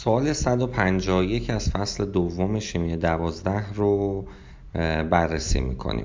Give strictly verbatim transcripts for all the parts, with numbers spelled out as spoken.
سوال صد و پنجاه و یک از فصل دوم شیمی دوازده رو بررسی میکنیم.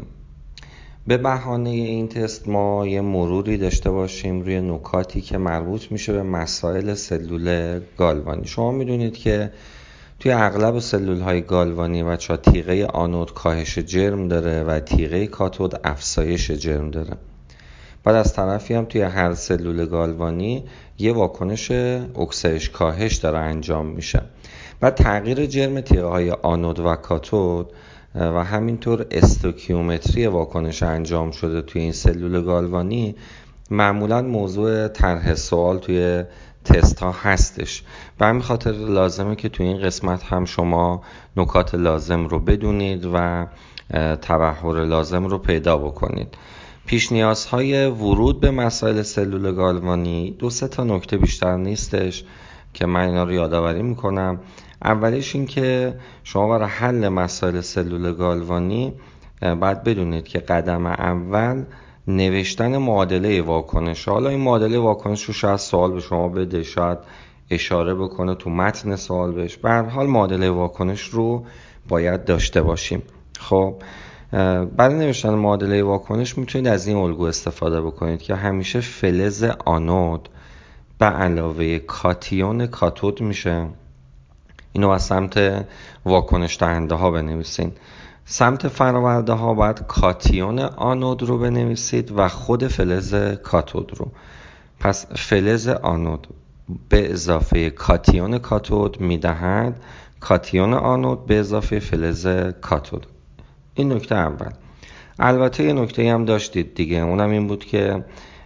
به بهانه این تست ما یه مروری داشته باشیم روی نکاتی که مربوط میشه به مسائل سلول گالوانی. شما میدونید که توی اغلب سلول های گالوانی بچه‌ها تیغه آنود کاهش جرم داره و تیغه کاتود افزایش جرم داره. بعد از طرفی هم توی هر سلول گالوانی یه واکنش اکسایش کاهش داره انجام میشه. بعد تغییر جرم تیغه های آنود و کاتود و همینطور استوکیومتری واکنش انجام شده توی این سلول گالوانی معمولا موضوع طرح سوال توی تست ها هستش. به همین خاطر لازمه که توی این قسمت هم شما نکات لازم رو بدونید و تبحر لازم رو پیدا بکنید. پیش نیازهای ورود به مسائل سلول گالوانی دو سه تا نکته بیشتر نیستش که من اینا رو یادآوری میکنم. اولیش این که شما برای حل مسائل سلول گالوانی باید بدونید که قدم اول نوشتن معادله واکنش. حالا این معادله واکنش رو شاید سوال به شما بده، شاید اشاره بکنه تو متن سوال بهش. به هر حال معادله واکنش رو باید داشته باشیم. خب برای نوشتن معادله واکنش میتونید از این الگو استفاده بکنید که همیشه فلز آنود به علاوه کاتیون کاتود میشه. اینو از سمت واکنش دهنده ها بنویسین. سمت فراورده ها باید کاتیون آنود رو بنویسید و خود فلز کاتود رو. پس فلز آنود به اضافه کاتیون کاتود میدهد کاتیون آنود به اضافه فلز کاتود. این نکته اول. البته یه نکته هم داشتید دیگه، اونم این بود که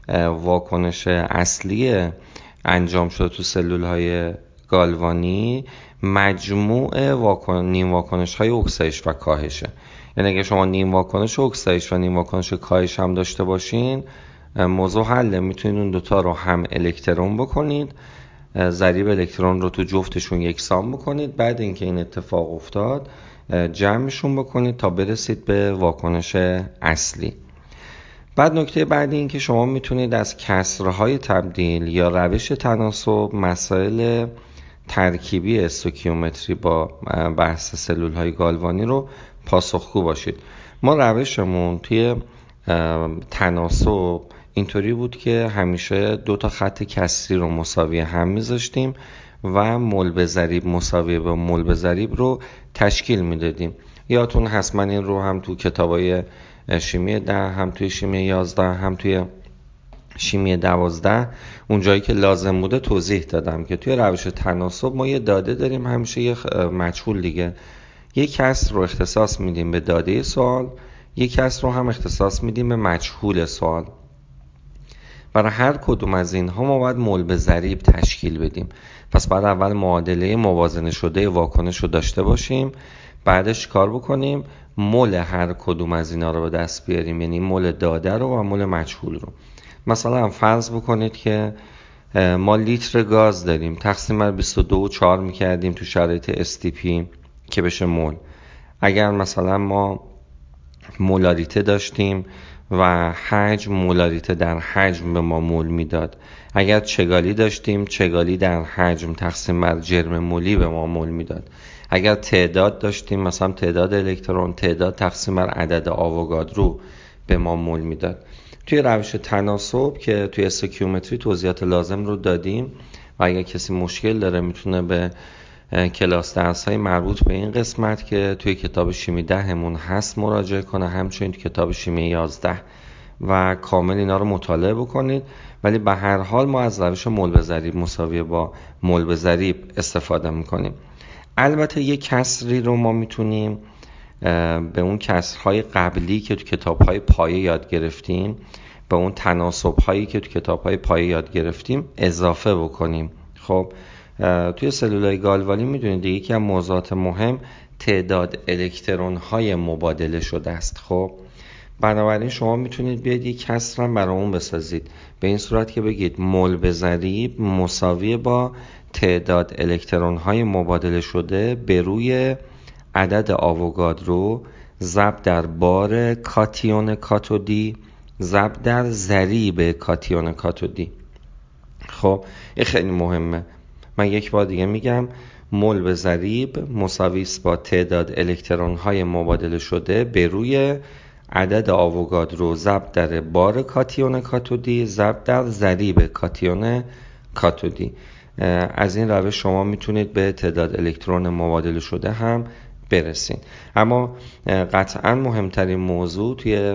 واکنش اصلی انجام شده تو سلول های گالوانی مجموع واکن... نیم واکنش های اکسایش و کاهشه. یعنی اگه شما نیم واکنش اکسایش و نیم واکنش کاهش هم داشته باشین موضوع حله. میتونید اون دوتا رو هم الکترون بکنید، ضریب الکترون رو تو جفتشون یکسان بکنید، بعد اینکه این اتفاق افتاد جمعشون بکنید تا برسید به واکنش اصلی. بعد نکته بعدی این که شما میتونید از کسرهای تبدیل یا روش تناسب مسائل ترکیبی استوکیومتری با بحث سلول های گالوانی رو پاسخگو باشید. ما روشمون توی تناسب اینطوری بود که همیشه دو تا خط کسری رو مساوی هم میذاشتیم و مول به ضریب مساوی به مول به ضریب رو تشکیل میدادیم. یادتون حتما این رو هم تو کتابای شیمی ده، هم توی شیمی یازده، هم توی شیمی دوازده اونجایی که لازم بوده توضیح دادم که توی روش تناسب ما یه داده داریم، همیشه یه مجهول دیگه. یک کسر رو اختصاص میدیم به داده سوال، یک کسر رو هم اختصاص میدیم به مجهول سوال. برای هر کدوم از اینها ما باید مول به ضریب تشکیل بدیم. پس بعد اول معادله موازنه شده واکنش رو داشته باشیم، بعدش کار بکنیم مول هر کدوم از اینا رو به دست بیاریم، یعنی مول داده رو و مول مجهول رو. مثلا فرض بکنید که ما لیتر گاز داریم، تقسیم بر بیست و دو و چهار میکردیم تو شرایط اس تی پی که بشه مول. اگر مثلا ما مولاریته داشتیم و حجم، مولاریته در حجم به ما مول میداد. اگر چگالی داشتیم، چگالی در حجم تقسیم بر جرم مولی به ما مول میداد. اگر تعداد داشتیم، مثلا تعداد الکترون، تعداد تقسیم بر عدد آووگادرو به ما مول میداد. توی روش تناسب که توی استوکیومتری توضیحات لازم رو دادیم و اگر کسی مشکل داره میتونه به کلاس درس های مربوط به این قسمت که توی کتاب شیمی ده همون هست مراجعه کنه، همچنین توی کتاب شیمی یازده و کامل اینا رو مطالعه بکنید. ولی به هر حال ما از روش مول به ضریب مساوی با مول به ضریب استفاده میکنیم. البته یک کسری رو ما میتونیم به اون کسرهای قبلی که تو کتاب‌های پایه یاد گرفتیم، به اون تناسب‌هایی که تو کتاب‌های پایه یاد گرفتیم اضافه بکنیم. خب توی سلولای گالوانی میدونید یکی از موضوعات مهم تعداد الکترون‌های مبادله شده است. خب بنابراین شما میتونید بیاید یک کسر هم برای اون بسازید به این صورت که بگید مول به ضریب مساوی با تعداد الکترون‌های مبادله شده به روی عدد آووگادرو ضرب در بار کاتیون کاتودی ضرب در ضریب کاتیون کاتودی. خب این خیلی مهمه. من یک بار دیگه میگم مول به ضریب مساوی است با تعداد الکترون های مبادله شده به روی عدد آووگادرو ضرب در بار کاتیون کاتودی ضرب در ضریب کاتیون کاتودی. از این روش شما میتونید به تعداد الکترون مبادله شده هم برسین. اما قطعا مهمترین موضوع توی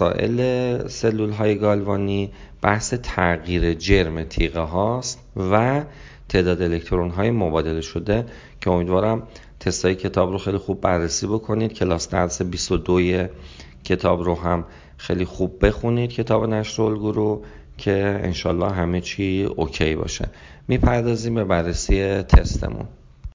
مسائل سلول های گالوانی بحث تغییر جرم تیغه هاست و تعداد الکترون های مبادله شده که امیدوارم تستای کتاب رو خیلی خوب بررسی بکنید. کلاس درس بیست و دو کتاب رو هم خیلی خوب بخونید، کتاب نشر الگو رو، که انشالله همه چی اوکی باشه. میپردازیم به بررسی تستمون.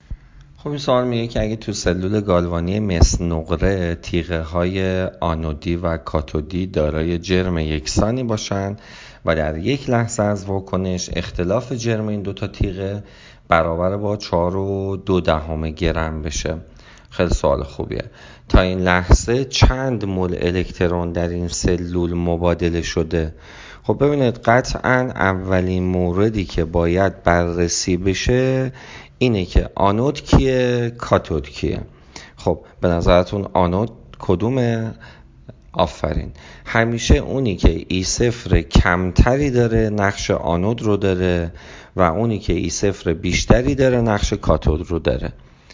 خب این سوال میگه که اگه تو سلول گالوانی مس نقره تیغه های آنودی و کاتودی دارای جرم یکسانی باشن و در یک لحظه از واکنش اختلاف جرم این دوتا تیغه برابر با چهار و دو دهم گرم بشه. خیلی سوال خوبیه. تا این لحظه چند مول الکترون در این سلول مبادله شده؟ خب ببینید قطعا اولین موردی که باید بررسی بشه اینه که آنود کیه، کاتود کیه. خب به نظرتون آنود کدومه؟ آفرین، همیشه اونی که ای صفر کمتری داره نقش آنود رو داره و اونی که ای صفر بیشتری داره نقش کاتود رو داره.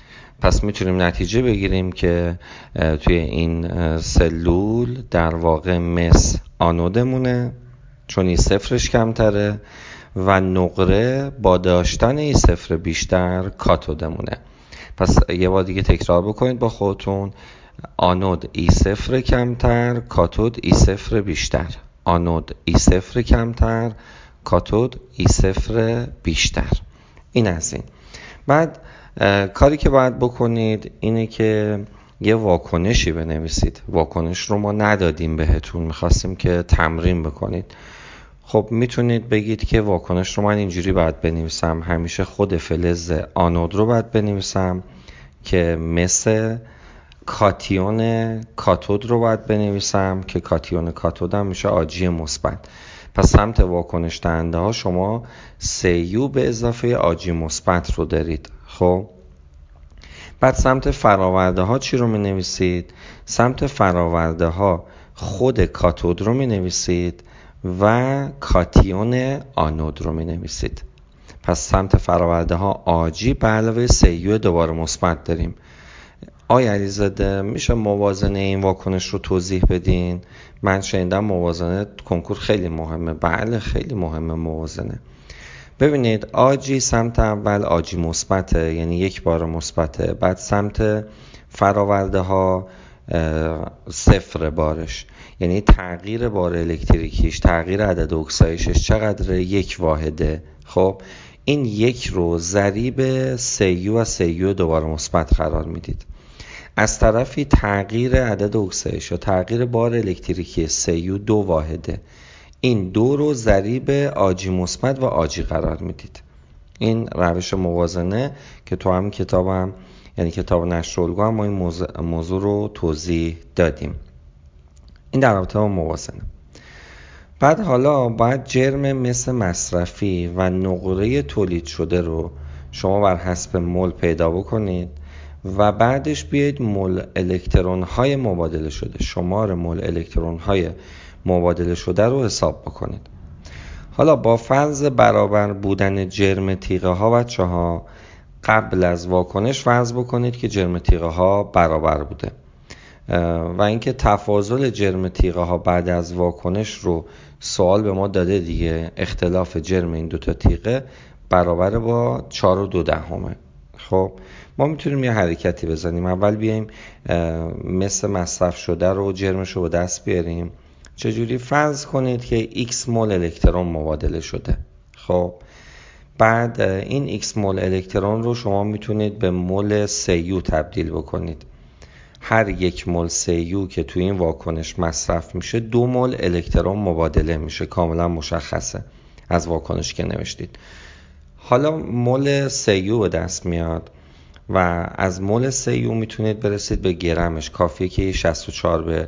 پس میتونیم نتیجه بگیریم که توی این سلول در واقع مس آنودمونه چون ای صفرش کمتره و نقره با داشتن ای صفر بیشتر کاتودمونه. پس یه بار دیگه تکرار بکنید با خودتون: آنود ای صفر کمتر، کاتود ای صفر بیشتر. آنود ای صفر کمتر، کاتود ای صفر بیشتر. این از این. بعد کاری که باید بکنید اینه که یه واکنشی بنویسید. واکنش رو ما ندادیم بهتون، میخواستیم که تمرین بکنید. خب میتونید بگید که واکنش رو من اینجوری باید بنویسم: همیشه خود فلز آنود رو باید بنویسم که مثل کاتیون کاتود رو باید بنویسم که کاتیون کاتود هم میشه آجی مثبت. پس سمت واکنش دهنده ها شما سی یو به اضافه آجی مثبت رو دارید. خب بعد سمت فراورده ها چی رو می نویسید؟ سمت فراورده ها خود کاتود رو می نویسید و کاتیون آنود رو می نویسید. پس سمت فراورده ها آجی به علاوه سی یو دوباره مثبت داریم. آقای علیزاده میشه موازنه این واکنش رو توضیح بدین؟ من شنیدم موازنه کنکور خیلی مهمه. بله خیلی مهمه موازنه. ببینید آجی سمت اول آجی مثبته، یعنی یک بار مثبته. بعد سمت فراورده ها صفر بارش، یعنی تغییر بار الکتریکیش، تغییر عدد اکسایشش چقدره؟ یک واحده. خب این یک رو ضریب سی یو و سی یو دوباره مثبت قرار میدید. از طرفی تغییر عدد اکسایش یا تغییر بار الکتریکی سی یو دو واحده. این دو رو ضریب آجی مثبت و آجی قرار میدید. این روش موازنه که تو هم کتابم یعنی کتاب نشر الگو هم ما این موضوع, موضوع رو توضیح دادیم. این در رابطه با موازنه. بعد حالا باید جرم مس مصرفی و نقره تولید شده رو شما بر حسب مول پیدا بکنید و بعدش بیاید مول الکترون های مبادله شده، شمار مول الکترون های مبادله شده رو حساب بکنید. حالا با فرض برابر بودن جرم تیغه ها بچه ها قبل از واکنش فرض بکنید که جرم تیغه ها برابر بوده و اینکه تفاضل جرم تیغه ها بعد از واکنش رو سوال به ما داده دیگه. اختلاف جرم این دوتا تیغه برابر با چهار و دو دهمه. خب ما میتونیم یه حرکتی بزنیم. اول بیایم مثل مصرف شده رو جرمش رو به دست بیاریم. چجوری؟ فرض کنید که X مول الکترون مبادله شده. خب بعد این X مول الکترون رو شما میتونید به مول سی یو تبدیل بکنید. هر یک مول سی یو که توی این واکنش مصرف میشه دو مول الکترون مبادله میشه. کاملا مشخصه از واکنش که نوشتید. حالا مول سی یو به دست میاد و از مول سی یو میتونید برسید به گرمش. کافیه که شصت و چهار به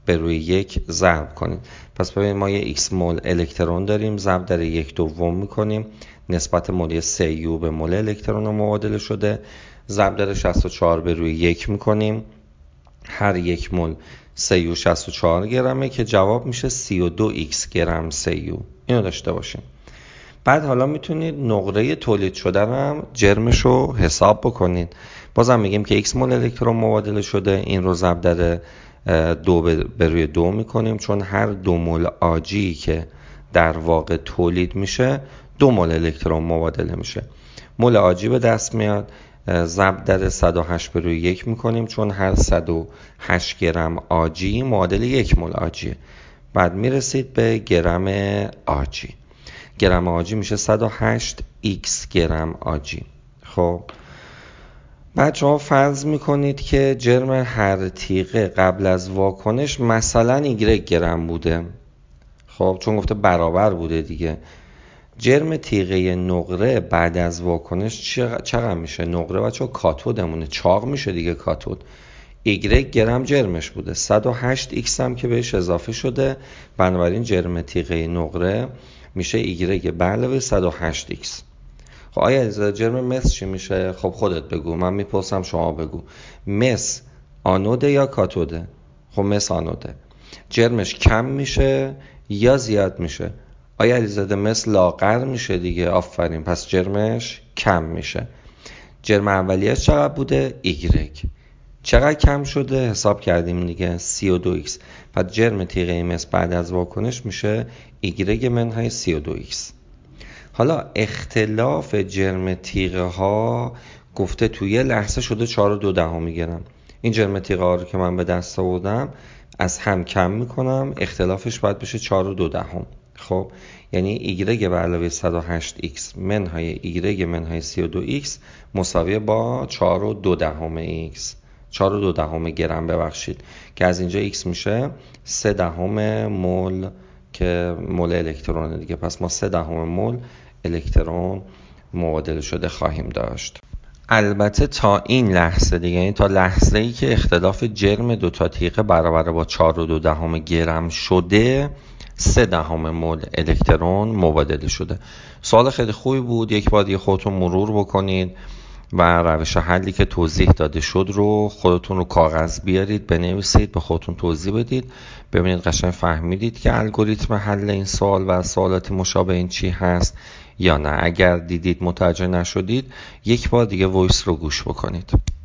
به روی یک ضرب کنیم. پس ببینید ما یه x مول الکترون داریم، ضرب در یک دوم میکنیم، نسبت مولی سه یو به مول الکترون رو مبادله شده، ضرب در شصت و چهار به روی یک میکنیم، هر یک مول سه یو شصت و چهار گرمه که جواب میشه سی و دو ایکس گرم سه یو. اینو داشته باشیم. بعد حالا میتونید نقره تولید شده هم جرمش رو حساب بکنید. بازم میگیم که x مول الکترون مبادله شده، این رو ضرب در دو به روی دو میکنیم، چون هر دو مول آجی که در واقع تولید میشه دو مول الکترون مبادله میشه. مول آجی به دست میاد، ضرب در صد و هشت به روی یک میکنیم، چون هر صد و هشت گرم آجی معادل یک مول آجیه. بعد میرسید به گرم آجی. گرم آجی میشه صد و هشت ایکس گرم آجی. خب بعد شما فرض میکنید که جرم هر تیغه قبل از واکنش مثلا ایگرگ گرم بوده. خب چون گفته برابر بوده دیگه. جرم تیغه نقره بعد از واکنش چقدر میشه؟ نقره بچه کاتودمونه، چاق میشه دیگه کاتود. ایگرگ گرم جرمش بوده، صد و هشت ایکس هم که بهش اضافه شده، بنابراین جرم تیغه نقره میشه ایگرگ به علاوه صد و هشت ایکس. خب آیا از جرم مس چی میشه؟ خب خودت بگو، من میپرسم شما بگو. مس آنوده یا کاتوده؟ خب مس آنوده. جرمش کم میشه یا زیاد میشه؟ آیا علیزاده مس لاغر میشه دیگه، آفرین، پس جرمش کم میشه. جرم اولیش چقدر بوده؟ ایگرگ. چقدر کم شده؟ حساب کردیم دیگه، سی و دو ایکس. پس جرم تیغه مس بعد از واکنش میشه ایگرگ منهای سی و دو ایکس. حالا اختلاف جرم تیغه ها گفته توی یه لحظه شده چهار و دو دهم گرم. این جرم تیغه ها رو که من به دست آوردم از هم کم میکنم، اختلافش باید بشه چهار و دو دهم. خب یعنی ایگرگ به علاوه صد و هشت ایکس منهای ایگرگ منهای سی و دو ایکس مساویه با چهار و دو دهم ایکس، چهار و دو دهم گرم ببخشید، که از اینجا ایکس میشه سه دهم مول که مول الکترون دیگه. پس ما سه دهم مول الکترون مبادله شده خواهیم داشت. البته تا این لحظه دیگه، یعنی تا لحظه ای که اختلاف جرم دو تا تیغه برابر با چهار و دو دهم گرم شده، سه دهم مول الکترون مبادله شده. سوال خیلی خوبی بود، یک بار دیگه خودتون مرور بکنید و روش حلی که توضیح داده شد رو خودتون رو کاغذ بیارید بنویسید، به خودتون توضیح بدید، ببینید قشنگ فهمیدید که الگوریتم حل این سوال و سوالات مشابه این چی هست یا نه. اگر دیدید متوجه نشدید یک بار دیگه وایس رو گوش بکنید.